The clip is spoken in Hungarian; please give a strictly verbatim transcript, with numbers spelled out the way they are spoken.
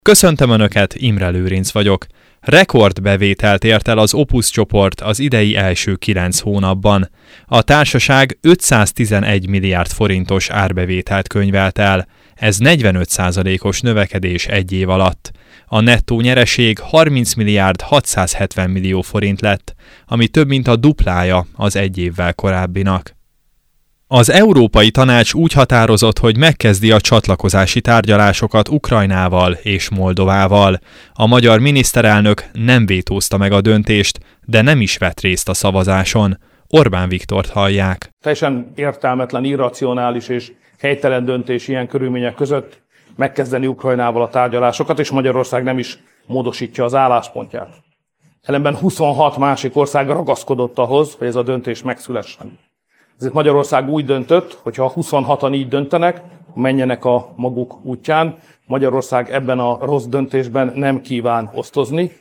Köszöntöm Önöket, Imre Lőrinc vagyok. Rekordbevételt ért el az Opus csoport az idei első kilenc hónapban. A társaság ötszáztizenegy milliárd forintos árbevételt könyvelt el. Ez negyvenöt százalékos növekedés egy év alatt. A nettó nyereség harminc milliárd hatszázhetven millió forint lett, ami több mint a duplája az egy évvel korábbinak. Az Európai Tanács úgy határozott, hogy megkezdi a csatlakozási tárgyalásokat Ukrajnával és Moldovával. A magyar miniszterelnök nem vétózta meg a döntést, de nem is vett részt a szavazáson. Orbán Viktort hallják. Teljesen értelmetlen, irracionális és helytelen döntés ilyen körülmények között megkezdeni Ukrajnával a tárgyalásokat, és Magyarország nem is módosítja az álláspontját. Ellenben huszonhat másik ország ragaszkodott ahhoz, hogy ez a döntés megszülessen. Ezért Magyarország úgy döntött, hogy ha huszonhatan így döntenek, menjenek a maguk útján. Magyarország ebben a rossz döntésben nem kíván osztozni.